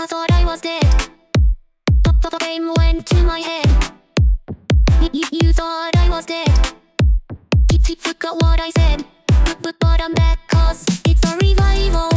thought I was dead. The fame went to my head. You thought I was dead. Forgot what I said. But I'm back, cause it's a revival.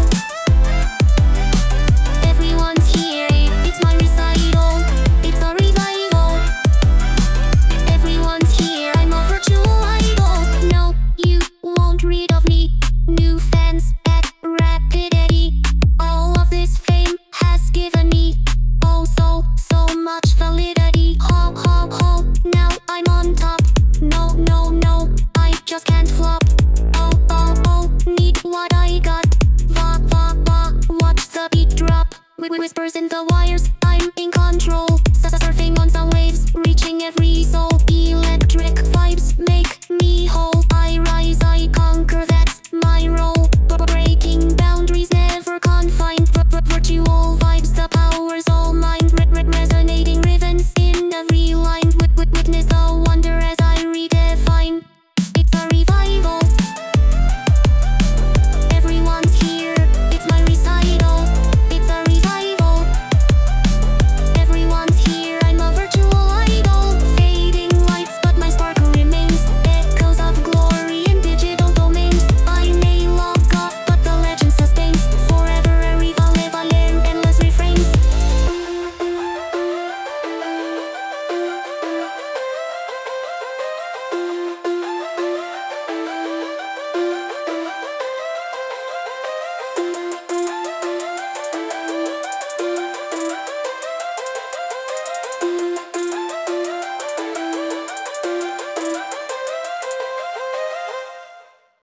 Everyone's here, it's my recital. It's a revival. Everyone's here, I'm a virtual idol. No, you won't read of me. New fans at Rapidity. All of this fame has given me so much validity. Ho ho ho, now I'm on top. No, I just can't flop. Oh, need what I got. Watch the beat drop. Whispers in the wires, I'm in control. Surfing on some waves, reaching every soul. Electric vibes make me whole.